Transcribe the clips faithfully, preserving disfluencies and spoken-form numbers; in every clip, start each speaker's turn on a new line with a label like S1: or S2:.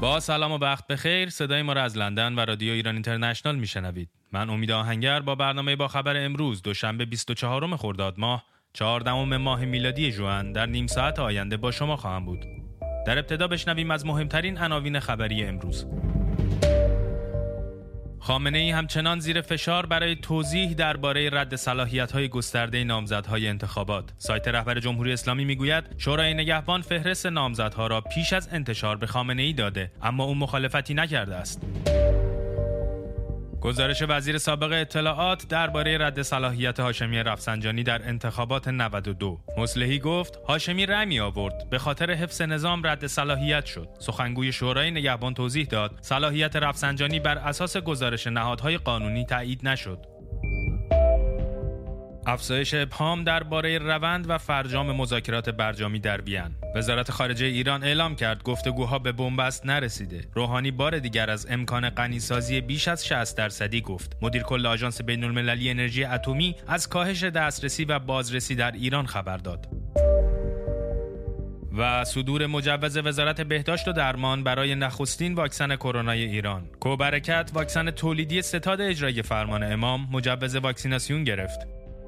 S1: با سلام و وقت بخیر، صدای ما را از لندن و رادیو ایران اینترنشنال میشنوید. من امید آهنگر با برنامه با خبر امروز دوشنبه بیست و چهارم خرداد ماه چهاردهم ماه میلادی ژوئن در نیم ساعت آینده با شما خواهم بود. در ابتدا بشنویم از مهمترین عناوین خبری امروز. خامنه‌ای همچنان زیر فشار برای توضیح درباره رد صلاحیت‌های گسترده نامزدهای انتخابات. سایت رهبر جمهوری اسلامی میگوید شورای نگهبان فهرست نامزدها را پیش از انتشار به خامنه‌ای داده، اما او مخالفتی نکرده است. گزارش وزیر سابق اطلاعات درباره رد صلاحیت هاشمی رفسنجانی در انتخابات نود و دو. مصلحی گفت هاشمی رأی می آورد، به خاطر حفظ نظام رد صلاحیت شد. سخنگوی شورای نگهبان توضیح داد صلاحیت رفسنجانی بر اساس گزارش نهادهای قانونی تایید نشد. افزایش ابهام درباره روند و فرجام مذاکرات برجامی در وین. وزارت خارجه ایران اعلام کرد گفتگوها به بنبست نرسیده. روحانی بار دیگر از امکان غنیسازی بیش از شصت درصدی گفت. مدیر کل آژانس بین‌المللی انرژی اتمی از کاهش دسترسی و بازرسی در ایران خبر داد. و صدور مجوز وزارت بهداشت و درمان برای نخستین واکسن کرونای ایران. کوبرکت واکسن تولیدی ستاد اجرایی فرمان امام مجوز واکسیناسیون گرفت.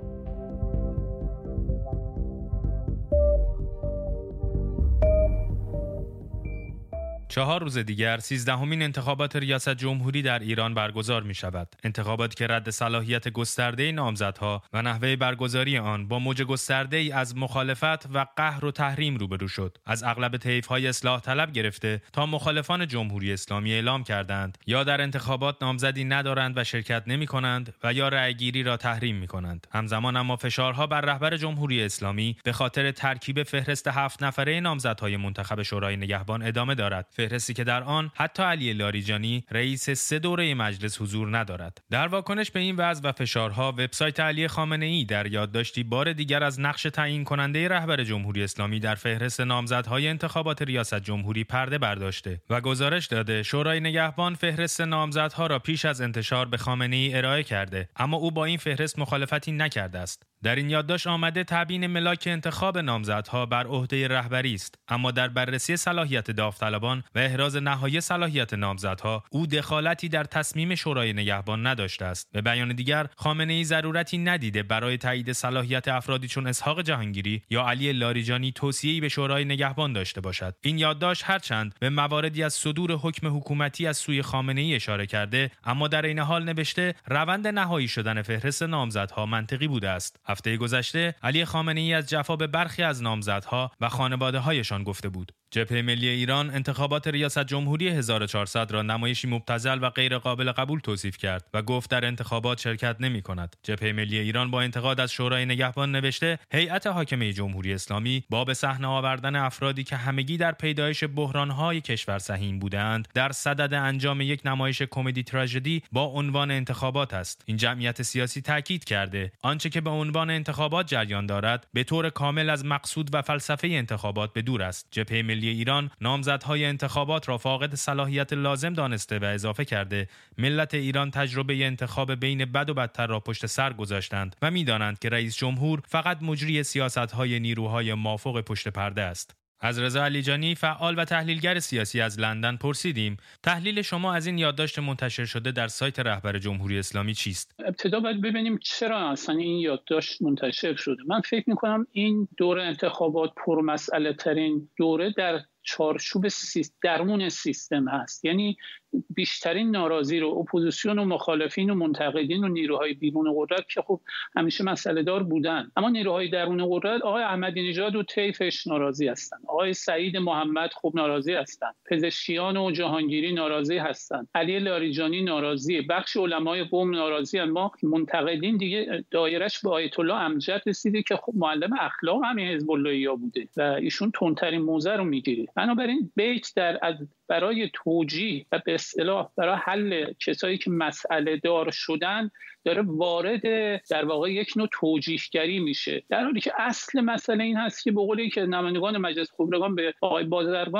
S1: چهار روز دیگر سیزدهمین انتخابات ریاست جمهوری در ایران برگزار می شود. انتخاباتی که رد صلاحیت گسترده نامزدها و نحوه برگزاری آن با موج گسترده ای از مخالفت و قهر و تحریم روبرو شد. از اغلب طیف‌های اصلاح طلب گرفته تا مخالفان جمهوری اسلامی اعلام کردند یا در انتخابات نامزدی ندارند و شرکت نمی کنند و یا رأیگیری را تحریم می کنند. همزمان اما فشارها بر رهبر جمهوری اسلامی به خاطر ترکیب فهرست هفت نفره نامزدهای منتخب شورای نگهبان ادامه دارد. فهرستی که در آن حتی علی لاریجانی رئیس سه دوره مجلس حضور ندارد. در واکنش به این وضع و فشارها وبسایت علی خامنه‌ای در یادداشتی بار دیگر از نقش تعیین کننده رهبر جمهوری اسلامی در فهرست نامزدهای انتخابات ریاست جمهوری پرده برداشته و گزارش داده شورای نگهبان فهرست نامزدها را پیش از انتشار به خامنه‌ای ارائه کرده، اما او با این فهرست مخالفتی نکرده است. در این یادداشت آمده تبیین ملاک انتخاب نامزدها بر عهده رهبری است، اما در بررسی صلاحیت داوطلبان و احراز نهایی صلاحیت نامزدها او دخالتی در تصمیم شورای نگهبان نداشته است. به بیان دیگر خامنه‌ای ضرورتی ندیده برای تایید صلاحیت افرادی چون اسحاق جهانگیری یا علی لاریجانی توصیه‌ای به شورای نگهبان داشته باشد. این یادداشت هرچند به مواردی از صدور حکم حکومتی از سوی خامنه‌ای اشاره کرده، اما در این حال نوشته روند نهایی شدن فهرست نامزدها منطقی بوده است. هفته گذشته علی خامنه‌ای از جفا به برخی از نامزدها و خانواده‌هایشان گفته بود. جبهه ملی ایران انتخابات ریاست جمهوری هزار و چهارصد را نمایشی مبتذل و غیر قابل قبول توصیف کرد و گفت در انتخابات شرکت نمی کند. جبهه ملی ایران با انتقاد از شورای نگهبان نوشته هیئت حاکمه جمهوری اسلامی با به صحنه آوردن افرادی که همگی در پیدایش بحران‌های کشور سهیم بودند در صدد انجام یک نمایش کمدی تراژدی با عنوان انتخابات است. این جمعیت سیاسی تاکید کرده آنچه که به عنوان انتخابات جریان دارد به طور کامل از مقصود و فلسفه انتخابات به دور است. جبهه ملی ایران نامزدهای انتخابات را فاقد صلاحیت لازم دانسته و اضافه کرده ملت ایران تجربه انتخاب بین بد و بدتر را پشت سر گذاشتند و می‌دانند که رئیس جمهور فقط مجری سیاست‌های نیروهای مافوق پشت پرده است. از رضا علیجانی فعال و تحلیلگر سیاسی از لندن پرسیدیم تحلیل شما از این یادداشت منتشر شده در سایت رهبر جمهوری اسلامی چیست؟
S2: ابتدا باید ببینیم چرا اصلا این یادداشت منتشر شده. من فکر می‌کنم این دوره انتخابات پرمسئله ترین دوره در چارچوب سیست درمون سیستم هست. یعنی بیشترین ناراضی رو اپوزیسیون و مخالفین و منتقدین و نیروهای بیرون قدرت که خب همیشه مسئله دار بودن، اما نیروهای درون قدرت آقای احمدی نژاد و طیفش ناراضی هستن، آقای سعید محمد خوب ناراضی هستن، پزشکیان و جهانگیری ناراضی هستن، علی لاریجانی ناراضی، بخش علمای قم ناراضی هستن. ما منتقدین دیگه دایرش به آیت الله امجد رسیده که خب معلم اخلاق همین حزب اللهیا بوده و ایشون تندترین موضع رو میگیره. بنابراین بیت در از برای توجیه و به اصطلاح برای حل کسایی که مسئله دار شدن داره وارد در واقع یک نوع توجیهگری میشه، در حالی که اصل مسئله این هست که به قولی که نمایندگان مجلس خبرگان به آقای بازرگان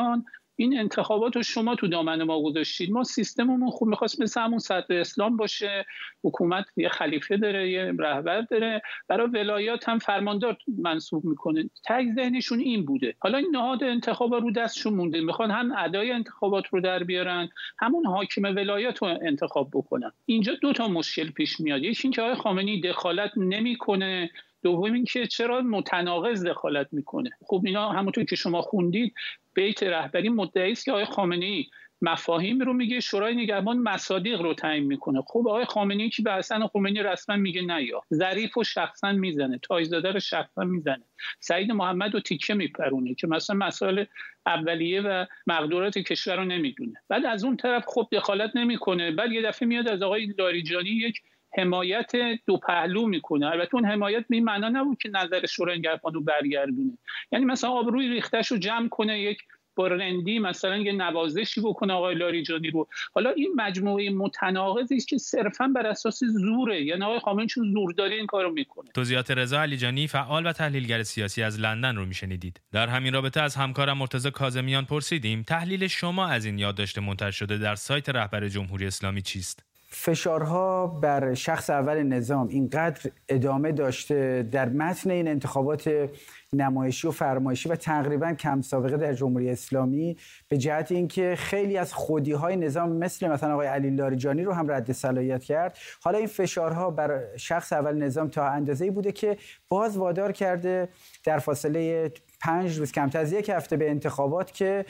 S2: این انتخابات رو شما تو دامن ما گذاشتید. ما سیستممون خوب می‌خواست مثل همون صدر اسلام باشه، حکومت یه خلیفه داره، یه رهبر داره، برای ولایات هم فرماندار منصوب میکنه. تگ ذهنشون این بوده. حالا این نهاد انتخابا رو دستشون مونده، میخوان هم ادای انتخابات رو در بیارن، همون حاکم ولایات رو انتخاب بکنن. اینجا دو تا مشکل پیش میاد. یکی اینکه آقای خامنه‌ای دخالت نمیکنه، دوم اینکه چرا متناقض دخالت میکنه. خب اینا همونطور که شما خوندید بیت رهبری مدعی است که آقای خامنه‌ای مفاهیم رو میگه، شورای نگهبان مصادیق رو تعیین میکنه. خب آقای خامنه‌ای که به حسن خمینی رسما میگه نه، یا ظریف رو شخصا میزنه، تاج‌زاده رو شخصا میزنه، سعید محمد رو تیکه میپرونه که مثلا مسائل اولیه و مقدورات کشور رو نمیدونه. بعد از اون طرف خب دخالت نمیکنه، بعد یه دفعه میاد از آقای لاریجانی یک حمایت دو پهلو میکنه. البته اون حمایت به این معنا نبود که نظر شورای نگهبان رو برگردونه، یعنی مثلا آبروی ریختش رو جمع کنه، یک با رندی مثلا یه نوازشی بکنه آقای لاریجانی رو. حالا این مجموعه متناقضی است که صرفا بر اساس زوره، یعنی آقای خامنه‌ای چون زورداری این کارو میکنه.
S1: توضیحات رضا علیجانی فعال و تحلیلگر سیاسی از لندن رو میشنیدید. در همین رابطه از همکارم مرتضی کاظمیان پرسیدیم تحلیل شما از این یادداشت منتشر شده در سایت رهبر جمهوری اسلامی چیست؟
S3: فشارها بر شخص اول نظام اینقدر ادامه داشته در متن این انتخابات نمایشی و فرمایشی و تقریبا کم سابقه در جمهوری اسلامی، به جهت اینکه خیلی از خودی‌های نظام مثل مثلا آقای علی لاریجانی رو هم رد صلاحیت کرد. حالا این فشارها بر شخص اول نظام تا اندازه‌ای بوده که باز وادار کرده در فاصله پنج روز کمتر از یک هفته به انتخابات که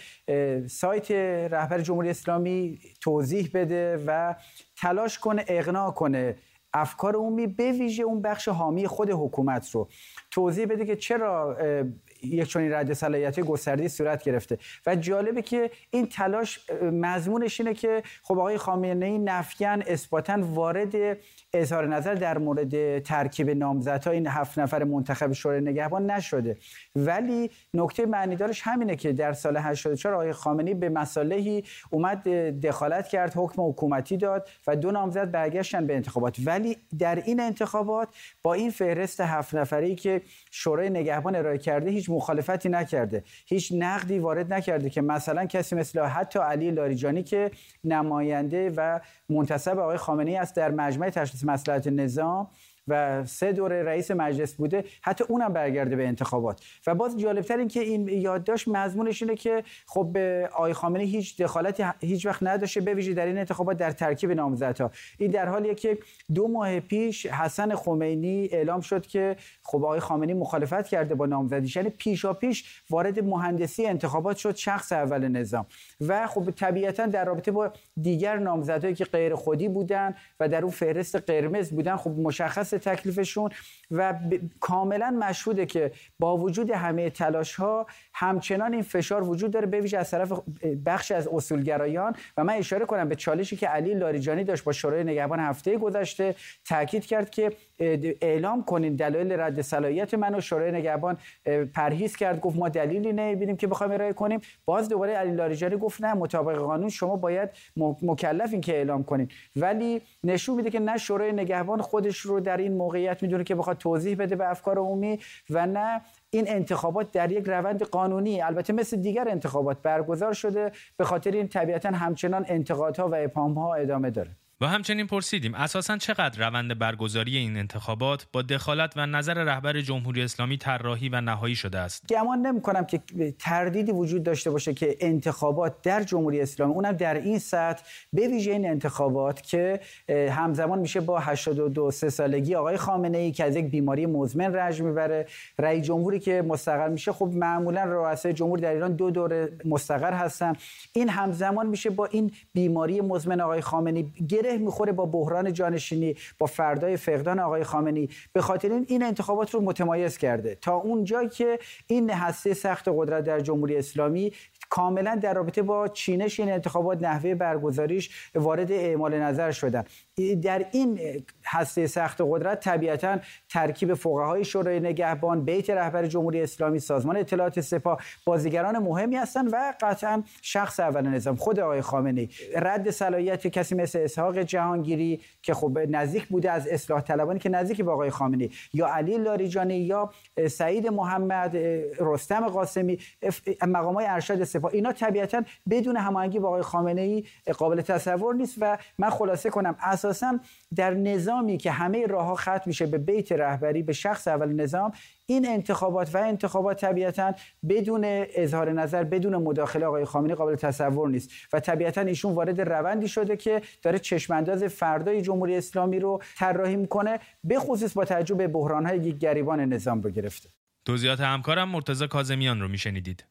S3: سایت رهبر جمهوری اسلامی توضیح بده و تلاش کنه اقناع کنه افکار عمومی به ویژه اون بخش حامی خود حکومت رو توضیح بده که چرا یک چنین رد صلاحیت گسترده‌ای صورت گرفته. و جالبه که این تلاش مضمونش اینه که خب آقای خامنه‌ای نفیاً اثباتاً وارد اظهار نظر در مورد ترکیب نامزدها این هفت نفر منتخب شورای نگهبان نشده، ولی نکته معنیدارش همینه که در سال هشتاد و چهار آقای خامنه‌ای به مصالحی اومد دخالت کرد، حکم حکومتی داد و دو نامزد برگشتن به انتخابات. ولی در این انتخابات با این فهرست هفت نفری که شورای نگهبان ارائه کرده هیچ مخالفتی نکرده، هیچ نقدی وارد نکرده که مثلا کسی مثل حتی علی لاریجانی که نماینده و منتسب آقای خامنه‌ای است در مجمع تشخیص مصلحت نظام و سه دوره رئیس مجلس بوده، حتی اونم برگرده به انتخابات. و باز جالبتر این که این یادداشت مضمونش اینه که خب آقای خامنه‌ای هیچ دخالتی هیچ وقت نداشته به ویژه در این انتخابات در ترکیب نامزدها. این در حالیه که دو ماه پیش حسن خمینی اعلام شد که خب آقای خامنه‌ای مخالفت کرده با نامزدیش، یعنی پیشاپیش وارد مهندسی انتخابات شد شخص اول نظام. و خب طبیعتا در رابطه با دیگر نامزدهایی که غیر خودی بودن و در اون فهرست قرمز بودن خب مشخص تکلیفشون و ب... کاملا مشهوده که با وجود همه تلاش‌ها همچنان این فشار وجود داره به ویژه از طرف بخش از اصولگرایان. و من اشاره کنم به چالشی که علی لاریجانی داشت با شورای نگهبان هفته گذشته، تاکید کرد که اعلام کنین دلایل رد صلاحیت منو. شورای نگهبان پرهیز کرد، گفت ما دلیلی نمی‌بینیم که بخوایم ارائه کنیم. باز دوباره علی لاریجانی گفت نه، مطابق قانون شما باید مکلفین که اعلام کنین. ولی نشون میده که نه شورای نگهبان خودش رو در این موقعیت میدونه که بخواد توضیح بده به افکار عمومی و نه این انتخابات در یک روند قانونی البته مثل دیگر انتخابات برگزار شده. به خاطر این طبیعتا همچنان انتقادها و ابهام‌ها ادامه داره.
S1: و همچنین پرسیدیم اساساً چقدر روند برگزاری این انتخابات با دخالت و نظر رهبر جمهوری اسلامی طراحی و نهایی شده است.
S3: گمان نمی‌کنم که تردیدی وجود داشته باشه که انتخابات در جمهوری اسلامی، اونم در این سطح، به ویژه این انتخابات که همزمان میشه با هشتاد و دو سه سالگی آقای خامنه‌ای که از یک بیماری مزمن رنج میبره، رئیس جمهوری که مستقر میشه، خب معمولاً رؤسای جمهور در ایران دو دوره مستقر هستن، این همزمان میشه با این بیماری مزمن آقای خامنه‌ای گره میخوره با بحران جانشینی، با فردای فقدان آقای خامنه‌ای. به خاطر این این انتخابات رو متمایز کرده تا اونجا که این هسته سخت قدرت در جمهوری اسلامی کاملا در رابطه با چینش این انتخابات، نحوه برگزاریش وارد اعمال نظر شدن. در این هسته سخت قدرت طبیعتاً ترکیب فقهای شورای نگهبان، بیت رهبر جمهوری اسلامی، سازمان اطلاعات سپاه بازیگران مهمی هستند و قطعاً شخص اول نظام خود آقای خامنه‌ای. رد صلاحیت کسی مثل اسحاق جهانگیری که خب نزدیک بوده از اصلاح طلبانی که نزدیک به آقای خامنه‌ای، یا علی لاریجانی یا سعید محمد، رستم قاسمی، مقامات ارشد سپاه، اینا طبیعتاً بدون هماهنگی با آقای خامنه‌ای قابل تصور نیست. و من خلاصه کنم اساساً در نظامی که همه راه‌ها ختم میشه به بیت رهبری، به شخص اول نظام، این انتخابات و انتخابات طبیعتاً بدون اظهار نظر، بدون مداخله آقای خامنه‌ای قابل تصور نیست و طبیعتاً ایشون وارد روندی شده که داره چشمانداز فردای جمهوری اسلامی رو طراحی میکنه، به خصوص با توجه به بحران‌های گریبان نظام رو گرفته.
S1: توضیحات همکارم مرتضی کاظمیان رو میشنیدید.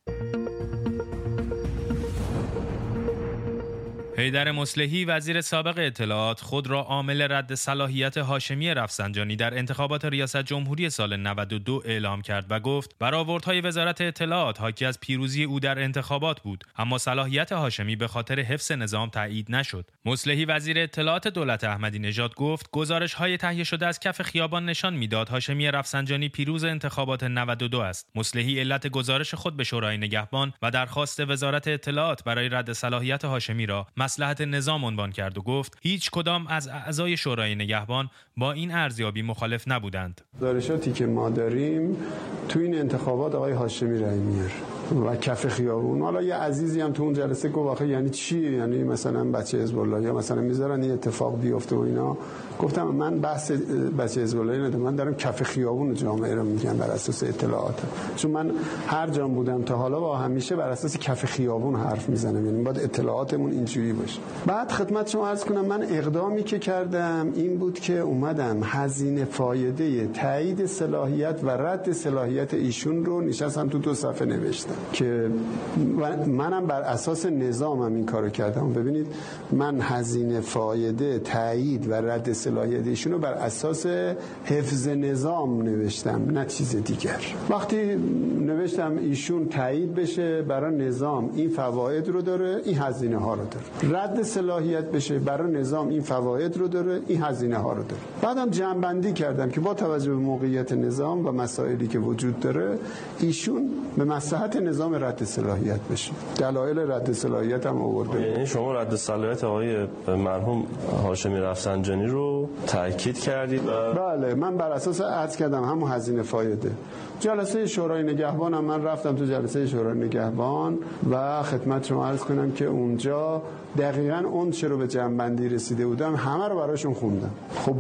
S1: حیدر مصلحی وزیر سابق اطلاعات خود را عامل رد صلاحیت هاشمی رفسنجانی در انتخابات ریاست جمهوری سال نود و دو اعلام کرد و گفت برآوردهای وزارت اطلاعات حاکی از پیروزی او در انتخابات بود، اما صلاحیت هاشمی به خاطر حفظ نظام تایید نشد. مصلحی وزیر اطلاعات دولت احمدی نژاد گفت گزارش‌های تهیه شده از کف خیابان نشان می‌داد هاشمی رفسنجانی پیروز انتخابات نود و دو است. مصلحی علت گزارش خود به شورای نگهبان و درخواست وزارت اطلاعات برای رد صلاحیت هاشمی را مصلحت نظام عنوان کرد و گفت هیچ کدام از اعضای شورای نگهبان با این ارزیابی مخالف نبودند.
S4: گزارشاتی که ما داریم تو این انتخابات آقای هاشمی رأی میاره و کف خیابون. حالا یه عزیزی هم تو اون جلسه گفت آخه یعنی چی؟ یعنی مثلا بچه حزب الله یا مثلا میذارن این اتفاق بیفته و اینا. گفتم من بحث بچه حزب الله ندارم، من دارم کف خیابون جامعه رو میگم بر اساس اطلاعات، چون من هر جا بودم تا حالا با همیشه بر اساس کف خیابون حرف میزنم، یعنی باید اطلاعاتمون اینجوری باشه. بعد خدمت شما عرض کنم من اقدامی که کردم این بود که اومدم هزینه فایده تایید صلاحیت و رد صلاحیت ایشون رو نشستم تو دو صفحه نوشتم که منم بر اساس نظامم این کارو کردم. ببینید من هزینه فایده تایید و رد صلاحیت ایشون رو بر اساس حفظ نظام نوشتم، نه چیز دیگر. وقتی نوشتم ایشون تایید بشه برای نظام این فواید رو داره، این هزینه ها رو داره، رد صلاحیت بشه برای نظام این فواید رو داره، این هزینه ها رو داره. بعدم جمع‌بندی کردم که با توجه به موقعیت نظام و مسائلی که وجود داره ایشون به مصلحت نظام رد صلاحیت بشه. دلایل رد صلاحیت هم آورده.
S5: یعنی شما رد صلاحیت آقای مرحوم هاشمی رفسنجانی رو تاکید کردید؟
S4: بله، من بر اساس عرض کردم همون هزینه فایده. جلسه شورای نگهبان هم من رفتم تو جلسه شورای نگهبان و خدمت شما عرض کنم که اونجا دقیقاً اون چه رو به جمع‌بندی رسیده بودم همه رو براشون خوندم. خب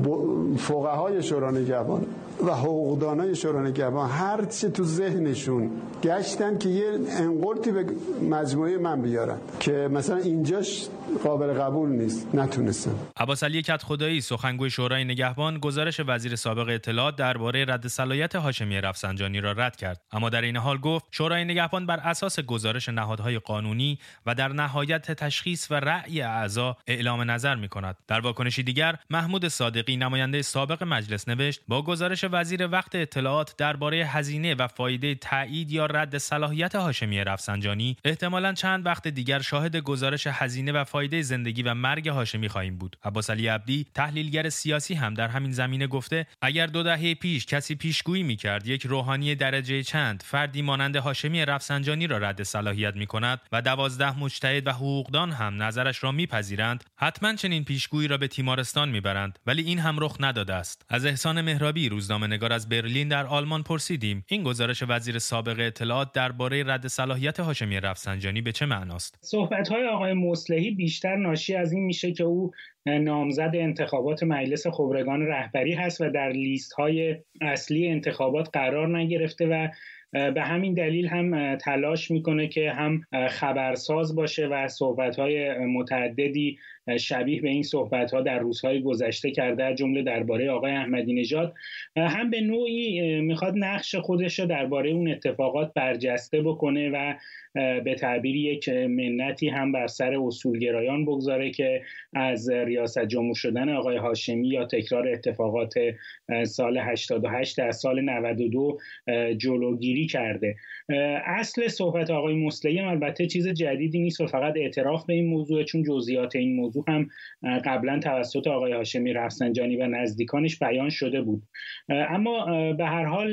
S4: فقهای شورای نگهبان و حقوقدانای شورای نگهبان هر چه تو ذهنشون گشتن که یه انقلتی به مجموعه من بیارن که مثلا اینجاش قابل قبول نیست، نتونستم.
S1: عباسعلی کدخدایی سخنگوی شورای نگهبان گزارش وزیر سابق اطلاعات درباره رد صلاحیت هاشمی رفسنجانی را رد کرد، اما در این حال گفت شورای نگهبان بر اساس گزارش نهادهای قانونی و در نهایت تشخیص و رأی اعضا اعلام نظر می‌کند. در واکنشی دیگر محمود صادقی نماینده سابق مجلس نوشت با گزارش وزیر وقت اطلاعات درباره هزینه و فایده تایید یا رد صلاحیت هاشمی رفسنجانی احتمالاً چند وقت دیگر شاهد گزارش هزینه و فایده زندگی و مرگ هاشمی خواهیم بود. عباسعلی عبدی تحلیلگر سیاسی هم در همین زمینه گفته اگر دو دهه پیش کسی پیشگویی می‌کرد یک روحانی درجه چند فردی مانند هاشمی رفسنجانی را رد صلاحیت می‌کند و دوازده مجتهد و حقوقدان هم نظرش را می‌پذیرند، حتما چنین پیشگویی را به تیمارستان می‌برند، ولی این هم رخ نداده است. از احسان مهرابی روزنامه‌نگار از برلین در آلمان پرسیدیم این گزارش وزیر سابق اطلاعات درباره رد صلاحیت هاشمی رفسنجانی به چه معناست؟
S6: صحبت‌های آقای مصلحی بیشتر ناشی از این میشه که او نامزد انتخابات مجلس خبرگان رهبری هست و در لیست‌های اصلی انتخابات قرار نگرفته و به همین دلیل هم تلاش میکنه که هم خبرساز باشه و صحبت‌های متعددی شبیه به این صحبت‌ها در روزهای گذشته کرده، جمله درباره آقای احمدی نژاد، هم به نوعی میخواد نقش خودش رو درباره اون اتفاقات برجسته بکنه و به تعبیر یک منتی هم بر سر اصولگرایان بگذاره که از ریاست جمهور شدن آقای هاشمی یا تکرار اتفاقات سال هشتاد و هشت در سال نود و دو جلوگیری کرده. اصل صحبت آقای مصلحی هم البته چیز جدیدی نیست و فقط اعتراف به این موضوع، چون جزئیات این موضوع هم قبلا توسط آقای هاشمی رفسنجانی و نزدیکانش بیان شده بود. اما به هر حال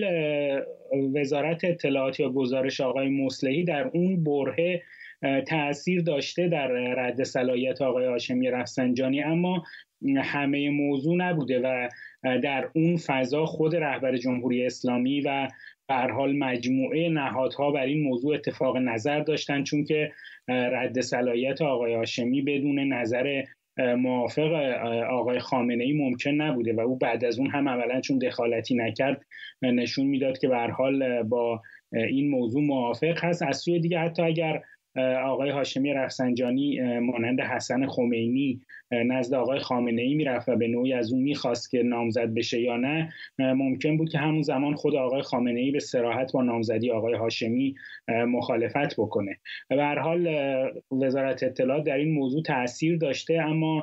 S6: وزارت اطلاعات یا گزارش آقای مصلحی در اون برهه تأثیر داشته در رد صلاحیت آقای هاشمی رفسنجانی، اما همه موضوع نبوده و در اون فضا خود رهبر جمهوری اسلامی و به هر حال مجموعه نهادها بر این موضوع اتفاق نظر داشتن، چون که رد صلاحیت آقای هاشمی بدون نظر موافق آقای خامنه‌ای ممکن نبوده و او بعد از اون هم عملاً چون دخالتی نکرد نشون میداد که به هر حال با این موضوع موافق هست. از سوی دیگه حتی اگر آقای هاشمی رفسنجانی مانند حسن خمینی نزد آقای خامنه‌ای میرفت و به نوعی از اون میخواست که نامزد بشه یا نه، ممکن بود که همون زمان خود آقای خامنه‌ای به صراحت با نامزدی آقای هاشمی مخالفت بکنه. به هر حال وزارت اطلاعات در این موضوع تأثیر داشته، اما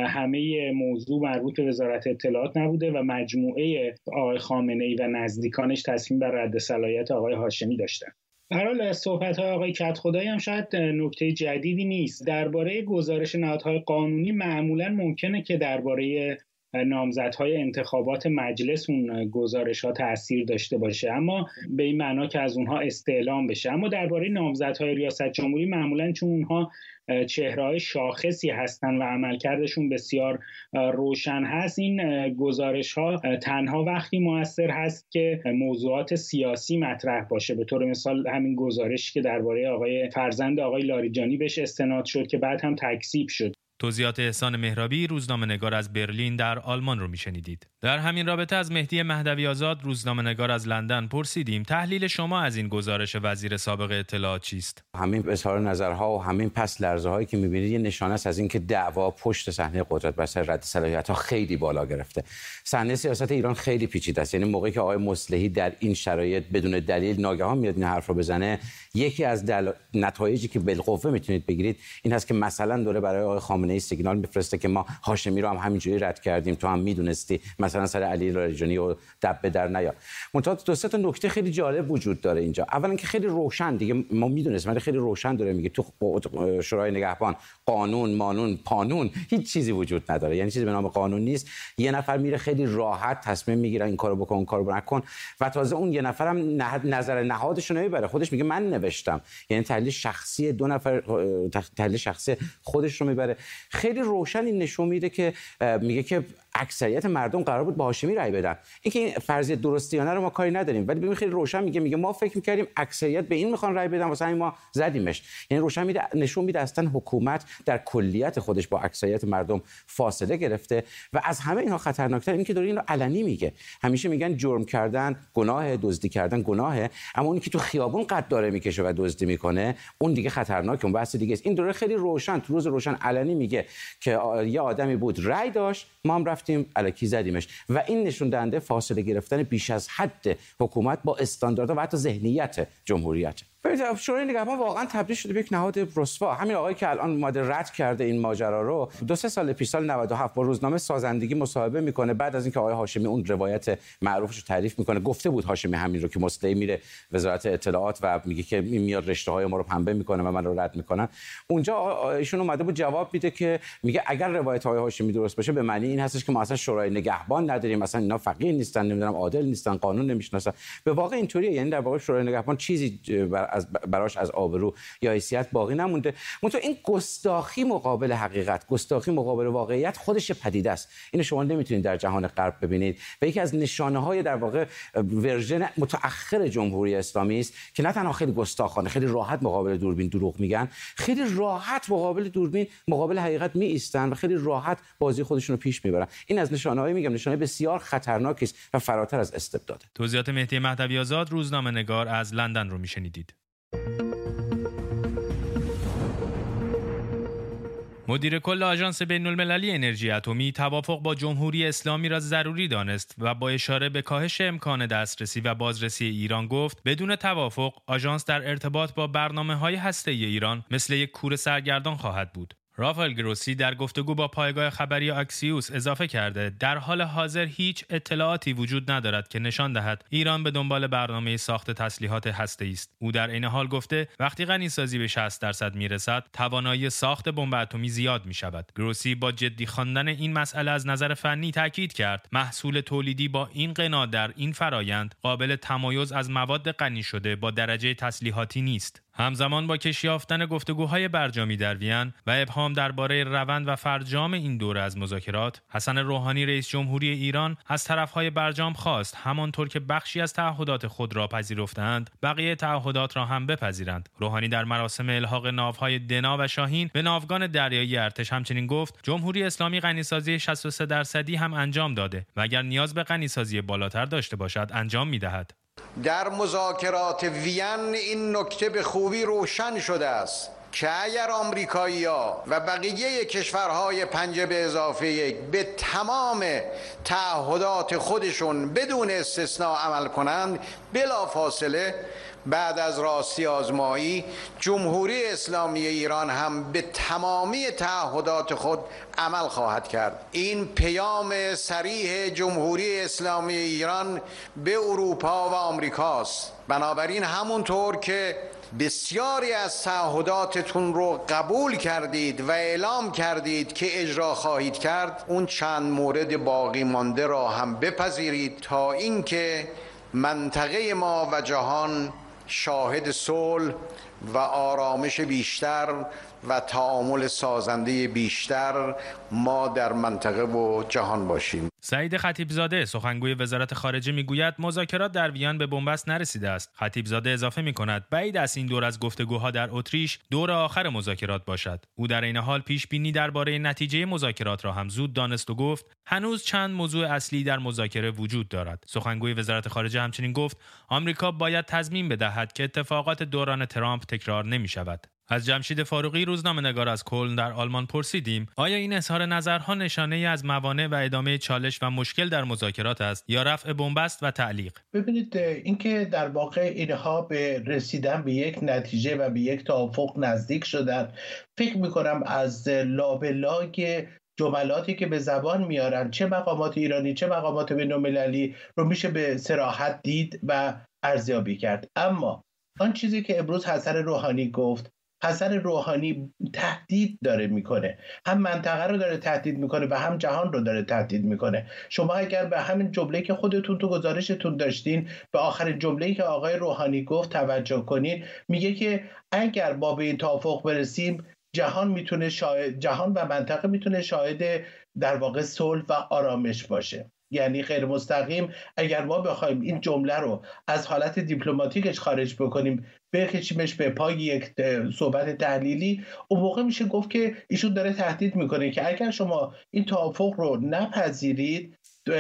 S6: همه موضوع مربوط به وزارت اطلاعات نبوده و مجموعه آقای خامنه‌ای و نزدیکانش تصمیم بر رد صلاحیت آقای هاشمی داشتن. به هر حال صحبت‌های آقای کدخدایی هم شاید نکته جدیدی نیست. درباره گزارش نهادهای قانونی معمولاً ممکنه که درباره نامزدهای انتخابات مجلس اون گزارش‌ها تأثیر داشته باشه، اما به این معنا که از اونها استعلام بشه. اما درباره نامزدهای ریاست جمهوری معمولاً چون اونها چهره‌های شاخصی هستن و عملکردشون بسیار روشن هست، این گزارش‌ها تنها وقتی مؤثر هست که موضوعات سیاسی مطرح باشه. به طور مثال همین گزارشی که درباره آقای فرزند آقای لاریجانی بهش استناد شد که بعد هم تکذیب شد.
S1: توضیحات احسان مهرابی، روزنامه‌نگار از برلین در آلمان رو میشنیدید. در همین رابطه از مهدی مهدوی آزاد، روزنامه‌نگار از لندن پرسیدیم تحلیل شما از این گزارش وزیر سابق اطلاعات چیست؟
S7: همین اظهار نظرها و همین پس لرزه‌هایی که می‌بینید یه نشانه است از اینکه دعوا پشت صحنه قدرت بر سر رد صلاحیت‌ها خیلی بالا گرفته. صحنه سیاست ایران خیلی پیچیده است. یعنی موقعی که آقای مصلحی در این شرایط بدون دلیل ناگهان میاد این حرف رو بزنه، یکی از دل... نتایجی که بالقوه میتونید بگیرید این هست که مثلا دوره برای آقای خامنه‌ای سیگنال میفرسته که ما هاشمی رو هم همینجوری رد کردیم، تو هم میدونستی، مثلا سر علی لاریجانی و دب به در نیا. منتها دو سه تا نکته خیلی جالب وجود داره اینجا. اولا که خیلی روشن دیگه ما میدونستیم، ولی خیلی روشن داره میگه تو شورای نگهبان قانون مانون پانون هیچ چیزی وجود نداره، یعنی چیزی به نام قانون نیست. یه نفر میره خیلی راحت تصمیم میگیره این کارو بکن اون کارو نکن و تازه اون یه نفرم نظر نهادش رو نمیبره، خودش میگه من نوشتم، یعنی تحلیل شخصی دو نفر تحلیل شخصی خودش رو میبره. خیلی روشن این نشون میده که میگه که اکثریت مردم قرار بود به هاشمی رای بدن. اینکه این فرضیه درسته یا نه رو ما کاری نداریم، ولی ببین خیلی روشن میگه میگه ما فکر می‌کردیم اکثریت به این میخوان رای بدن واسه همین ما زدیمش. یعنی روشن میده نشون میده اصلا حکومت در کلیت خودش با اکثریت مردم فاصله گرفته و از همه اینها خطرناکتر این که داره اینو علنی میگه. همیشه میگن جرم کردن گناه، دزدی کردن گناهه، اما اونی که تو خیابون قد داره میکشه و دزدی میکنه اون دیگه خطرناکه، اون بحث دیگه است. این دوره خیلی روشن تو روز روشن علنی میگه که یه آدمی بود رای داشت، ما هم رفتیم الکی زدیمش و این نشون دهنده فاصله گرفتن بیش از حد حکومت با استانداردها و حتی ذهنیت جمهوریت. ببینید شورای نگهبان واقعا تبدیل شده به یک نهاد رسوا. همین آقایی که الان اومده رد کرده این ماجرا رو، دو سه سال پیش سال نود و هفت با روزنامه سازندگی مصاحبه میکنه، بعد از اینکه آقای هاشمی اون روایت معروفش رو تعریف میکنه، گفته بود هاشمی همین رو که مصلحی میره وزارت اطلاعات و میگه که میاد رشته‌های ما رو پنبه میکنه و من رو رد میکنن. اونجا ایشون اومده بود جواب میده که میگه اگر روایت های هاشمی درست باشه به معنی این هستش که ما اصلا شورای نگهبان نداریم، مثلا اینا فقیه نیستن، نمیدونم عادل نیستن، قانون نمیشناسن. به واقع اینطوریه، یعنی در واقع شورای نگهبان چیزی بر از براش از آبرو یا حیثیت باقی نمونده. منتها این گستاخی مقابل حقیقت، گستاخی مقابل واقعیت خودش پدیده است. اینو شما نمیتونید در جهان غرب ببینید و یکی از نشانه‌های در واقع ورژن متأخر جمهوری اسلامی است که نه تنها خیلی گستاخانه، خیلی راحت مقابل دوربین دروغ میگن، خیلی راحت مقابل دوربین مقابل حقیقت می ایستن و خیلی راحت بازی خودشون رو پیش میبرن. این از نشانه‌های میگم نشانه بسیار خطرناکی است و فراتر از استبداد.
S1: توضیحات مهدی مهدوی آزاد، روزنامه‌نگار از لندن رو میشنیدید. مدیر کل آژانس بین‌المللی انرژی اتمی توافق با جمهوری اسلامی را ضروری دانست و با اشاره به کاهش امکان دسترسی و بازرسی ایران گفت بدون توافق آژانس در ارتباط با برنامه‌های هسته‌ای ایران مثل یک کور سرگردان خواهد بود. رافائل گروسی در گفتگو با پایگاه خبری آکسیوس اضافه کرده در حال حاضر هیچ اطلاعاتی وجود ندارد که نشان دهد ایران به دنبال برنامه ساخت تسلیحات هسته‌ای است. او در این حال گفته وقتی غنیسازی به شصت درصد میرسد توانایی ساخت بمب اتمی زیاد میشود. گروسی با جدی خواندن این مسئله از نظر فنی تاکید کرد محصول تولیدی با این غنا در این فرایند قابل تمایز از مواد غنی شده با درجه تسلیحاتی نیست. همزمان با کشی یافتن گفتگوهای برجامی در وین و ابهام درباره روند و فرجام این دوره از مذاکرات، حسن روحانی رئیس جمهوری ایران از طرفهای برجام خواست همانطور که بخشی از تعهدات خود را پذیرفتند، بقیه تعهدات را هم بپذیرند. روحانی در مراسم الحاق ناوهای دنا و شاهین به ناوگان دریایی ارتش همچنین گفت جمهوری اسلامی غنیسازی شصت و سه درصدی هم انجام داده و اگر نیاز به غنیسازی بالاتر داشته باشد انجام می‌دهد.
S8: در مذاکرات وین این نکته به خوبی روشن شده است که اگر آمریکایی‌ها و بقیه کشورهای پنجه به اضافه یک به تمام تعهدات خودشون بدون استثناء عمل کنند، بلافاصله بعد از راستی آزمایی جمهوری اسلامی ایران هم به تمامی تعهدات خود عمل خواهد کرد. این پیام صریح جمهوری اسلامی ایران به اروپا و آمریکاست. بنابراین همونطور که بسیاری از تعهداتتون رو قبول کردید و اعلام کردید که اجرا خواهید کرد، اون چند مورد باقی مانده را هم بپذیرید تا اینکه منطقه ما و جهان شاهد صلح و آرامش بیشتر و تعامل سازنده بیشتر ما در منطقه و جهان باشیم.
S1: سعید خطیبزاده سخنگوی وزارت خارجه میگوید مذاکرات در وین به بنبست نرسیده است. خطیبزاده اضافه میکند بعید است این دور از گفتگوها در اتریش دور آخر مذاکرات باشد. او در این حال پیش بینی درباره نتیجه مذاکرات را هم زود دانست و گفت هنوز چند موضوع اصلی در مذاکره وجود دارد. سخنگوی وزارت خارجه همچنین گفت آمریکا باید تضمین بدهد که اتفاقات دوران ترامپ تکرار نمیشود. از جمشید فاروقی روزنامه‌نگار از کلن در آلمان پرسیدیم آیا این اظهار نظرها نشانه ای از موانع و ادامه چالش و مشکل در مذاکرات است یا رفع بنبست و تعلیق؟
S9: ببینید اینکه در واقع اینها به رسیدن به یک نتیجه و به یک توافق نزدیک شدن، فکر می‌کنم از لابلای جملاتی که به زبان میارن چه مقامات ایرانی چه مقامات بین‌المللی رو میشه به صراحت دید و ارزیابی کرد. اما آن چیزی که امروز حسن روحانی گفت، حسن روحانی تهدید داره میکنه، هم منطقه رو داره تهدید میکنه و هم جهان رو داره تهدید میکنه. شما اگر به همین جمله‌ای که خودتون تو گزارشتون داشتین به آخرین جمله‌ای که آقای روحانی گفت توجه کنین، میگه که اگر با به این توافق برسیم جهان میتونه شاهد، جهان و منطقه میتونه شاهد در واقع صلح و آرامش باشه. یعنی غیر مستقیم اگر ما بخوایم این جمله رو از حالت دیپلماتیکش خارج بکنیم بکشیمش به پای یک صحبت تحلیلی، اون موقع میشه گفت که ایشون داره تهدید میکنه که اگر شما این توافق رو نپذیرید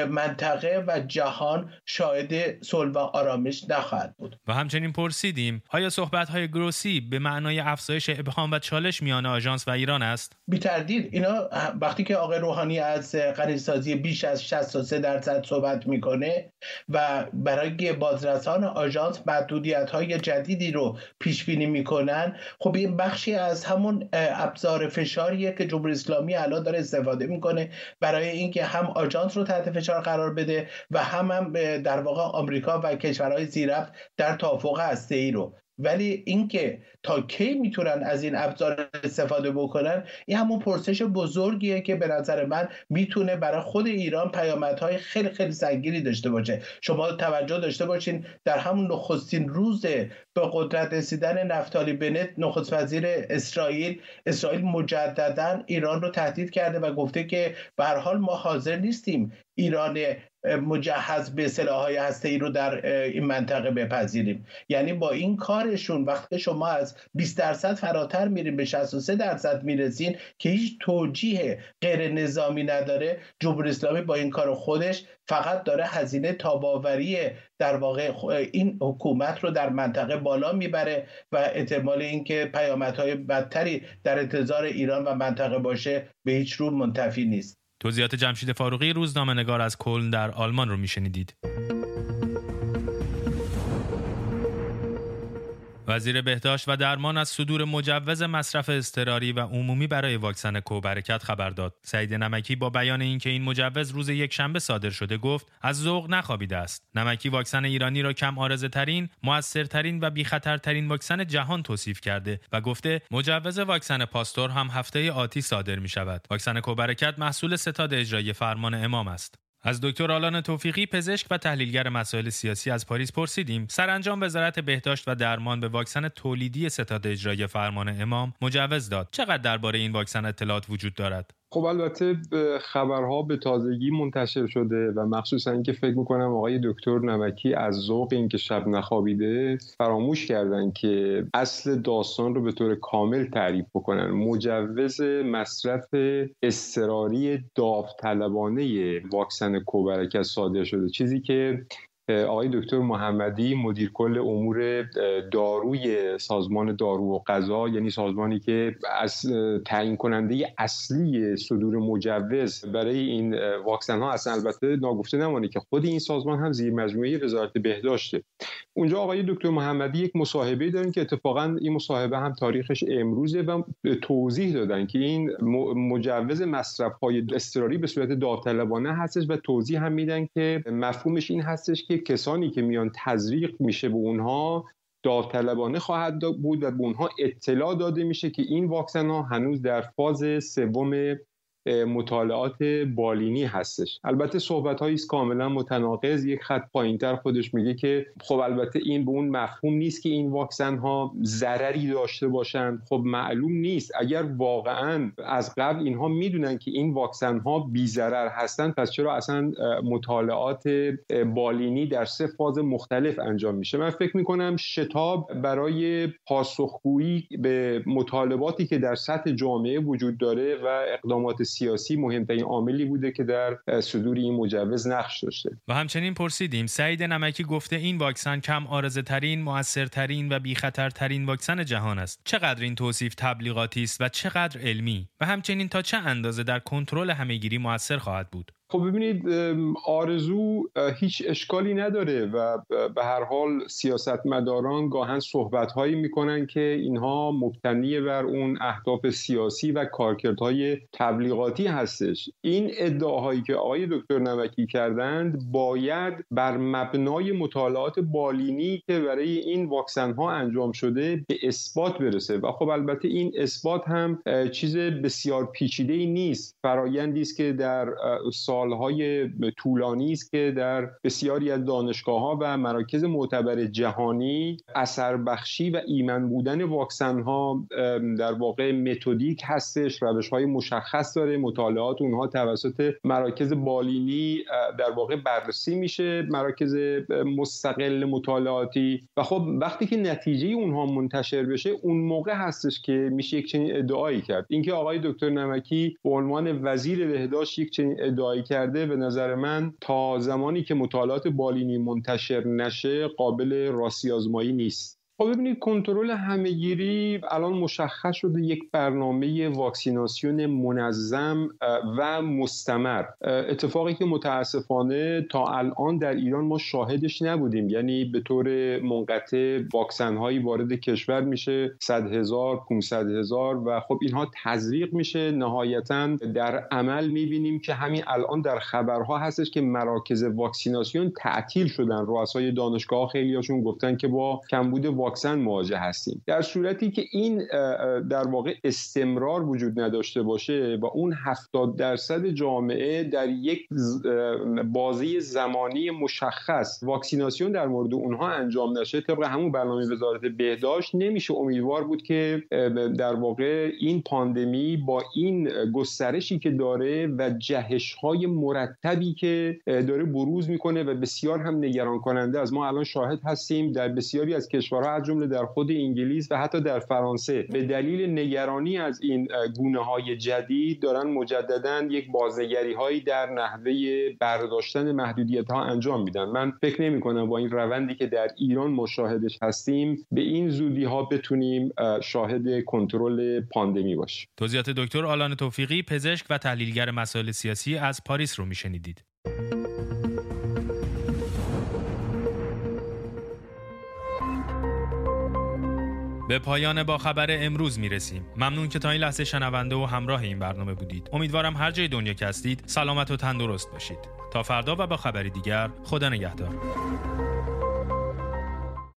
S9: منطقه و جهان شاهد صلح و آرامش نخواهد بود.
S1: و همچنین پرسیدیم آیا صحبت‌های گروسی به معنای افزایش ابهام و چالش میان آژانس و ایران است؟
S9: بی تردید اینا وقتی که آقای روحانی از غنیسازی بیش از شصت و سه درصد صحبت میکنه و برای بازرسان آژانس محدودیت‌های جدیدی رو پیش بینی میکنن، خب این بخشی از همون ابزار فشاریه که جمهوری اسلامی الان داره استفاده میکنه برای اینکه هم آژانس رو تحت فشار قرار بده و هم هم در واقع آمریکا و کشورهای زیرفت در توافق هسته‌ای رو. ولی اینکه تا کی میتونن از این ابزار استفاده بکنن، این همون پرسش بزرگیه که به نظر من میتونه برای خود ایران پیامدهای خیلی خیلی سنگینی داشته باشه. شما توجه داشته باشین در همون نخستین روز به قدرت رسیدن نفتالی بنت نخست وزیر اسرائیل اسرائیل مجددا ایران رو تهدید کرده و گفته که به هر حال ما حاضر نیستیم ایران مجهز به سلاح‌های هسته‌ای رو در این منطقه بپذیریم. یعنی با این کارشون وقتی شما از بیست درصد فراتر میرین به شصت و سه درصد میرسین که هیچ توجیه غیر نظامی نداره، جمهوری اسلامی با این کار خودش فقط داره هزینه تاب‌آوری در واقع این حکومت رو در منطقه بالا میبره و احتمال اینکه پیامدهای بدتری در انتظار ایران و منطقه باشه به هیچ رو منتفی نیست.
S1: توضیحات جمشید فاروقی روزنامه‌نگار از کلن در آلمان رو میشنیدید. وزیر بهداشت و درمان از صدور مجوز مصرف اضطراری و عمومی برای واکسن کوبرکت خبر داد. سعید نمکی با بیان اینکه این مجوز روز یکشنبه صادر شده گفت از ذوق نخوابیده است. نمکی واکسن ایرانی را کم عارضه‌ترین، مؤثرترین و بی‌خطرترین واکسن جهان توصیف کرده و گفته مجوز واکسن پاستور هم هفته آتی صادر می شود. واکسن کوبرکت محصول ستاد اجرایی فرمان امام است. از دکتر آلان توفیقی، پزشک و تحلیلگر مسائل سیاسی از پاریس پرسیدیم سرانجام وزارت بهداشت و درمان به واکسن تولیدی ستاد اجرایی فرمان امام مجوز داد. چقدر درباره این واکسن اطلاعات وجود دارد؟
S10: خب البته خبرها به تازگی منتشر شده و مخصوصا اینکه فکر میکنم آقای دکتر نمکی از ذوق اینکه شب نخوابیده فراموش کردن که اصل داستان رو به طور کامل تعریف بکنن. مجوز مصرف اضطراری داوطلبانه واکسن کوبرکت صادر شده، چیزی که آقای دکتر محمدی مدیر کل امور داروی سازمان دارو و غذا، یعنی سازمانی که از تعیین کننده اصلی صدور مجوز برای این واکسن ها، اصلا البته ناگفته نمانه که خود این سازمان هم زیر مجموعه وزارت بهداشته. اونجا آقای دکتر محمدی یک مصاحبه دارن که اتفاقا این مصاحبه هم تاریخش امروزه و توضیح دادن که این مجوز مصرف های اضطراری به صورت داوطلبانه هستش و توضیح هم میدن که مفهومش این هستش که کسانی که میان تزریق میشه به اونها داوطلبانه خواهد بود و به اونها اطلاع داده میشه که این واکسن ها هنوز در فاز سوم مطالعات بالینی هستش. البته صحبت‌هایی است کاملا متناقض. یک خط پایین‌تر خودش میگه که خب البته این به اون مفهوم نیست که این واکسن ها ضرری داشته باشند. خب معلوم نیست. اگر واقعا از قبل اینها میدونن که این واکسن ها بی‌ضرر هستند، پس چرا اصلا مطالعات بالینی در سه فاز مختلف انجام میشه؟ من فکر میکنم شتاب برای پاسخگویی به مطالباتی که در سطح جامعه وجود داره و اقدامات سیاسی مهمترین عاملی بوده که در صدور این مجوز نقش داشته.
S1: و همچنین پرسیدیم سعید نمکی گفته این واکسن کم عارضه‌ترین، مؤثرترین و بی‌خطرترین واکسن جهان است. چقدر این توصیف تبلیغاتی است و چقدر علمی؟ و همچنین تا چه اندازه در کنترل همه‌گیری مؤثر خواهد بود؟
S10: خب ببینید، آرزو هیچ اشکالی نداره و به هر حال سیاستمداران گاهن صحبت‌هایی میکنن که اینها مبتنی بر اون اهداف سیاسی و کارکردهای تبلیغاتی هستش. این ادعاهایی که آقای دکتر نمکی کردند باید بر مبنای مطالعات بالینی که برای این واکسن‌ها انجام شده به اثبات برسه و خب البته این اثبات هم چیز بسیار پیچیده‌ای نیست. فرآیندی است که در سالهای طولانی است که در بسیاری از دانشگاه‌ها و مراکز معتبر جهانی اثر بخشی و ایمن بودن واکسن‌ها در واقع متدیک هستش، روش‌های مشخص داره، مطالعات اونها توسط مراکز بالینی در واقع بررسی میشه، مراکز مستقل مطالعاتی، و خب وقتی که نتیجه اونها منتشر بشه اون موقع هستش که میشه یک چنین ادعایی کرد. اینکه آقای دکتر نمکی به عنوان وزیر بهداشت یک چنین ادعایی کرده، به نظر من تا زمانی که مطالعات بالینی منتشر نشه قابل راستی آزمایی نیست. خب ببینید، کنترل همه‌گیری الان مشخص شده یک برنامه واکسیناسیون منظم و مستمر، اتفاقی که متاسفانه تا الان در ایران ما شاهدش نبودیم. یعنی به طور منقطع واکسن‌هایی وارد کشور میشه، صد هزار، پانصد هزار، و خب اینها تزریق میشه. نهایتاً در عمل میبینیم که همین الان در خبرها هستش که مراکز واکسیناسیون تعطیل شدن. رؤسای دانشگاه خیلیاشون گفتن که با کمبود واکسن مواجه هستیم. در صورتی که این در واقع استمرار وجود نداشته باشه و اون هفتاد درصد جامعه در یک بازه زمانی مشخص واکسیناسیون در مورد اونها انجام نشه طبق همون برنامه وزارت بهداشت، نمیشه امیدوار بود که در واقع این پاندمی با این گسترشی که داره و جهش‌های مرتبی که داره بروز میکنه و بسیار هم نگران کننده از ما الان شاهد هستیم در بسیاری از کشورها، از جمله در خود انگلیس و حتی در فرانسه، به دلیل نگرانی از این گونه‌های جدید دارن مجدداً یک بازنگری‌هایی در نحوه برداشتن محدودیت‌ها انجام میدن. من فکر نمی‌کنم با این روندی که در ایران مشاهدش هستیم به این زودی‌ها بتونیم شاهد کنترل پاندمی باشیم.
S1: توضیحات دکتر آلان توفیقی، پزشک و تحلیلگر مسائل سیاسی از پاریس رو میشنیدید. به پایان با خبر امروز میرسیم. ممنون که تا این لحظه شنونده و همراه این برنامه بودید. امیدوارم هر جای دنیا که هستید سلامت و تندرست باشید. تا فردا و با خبری دیگر، خدا نگهدار.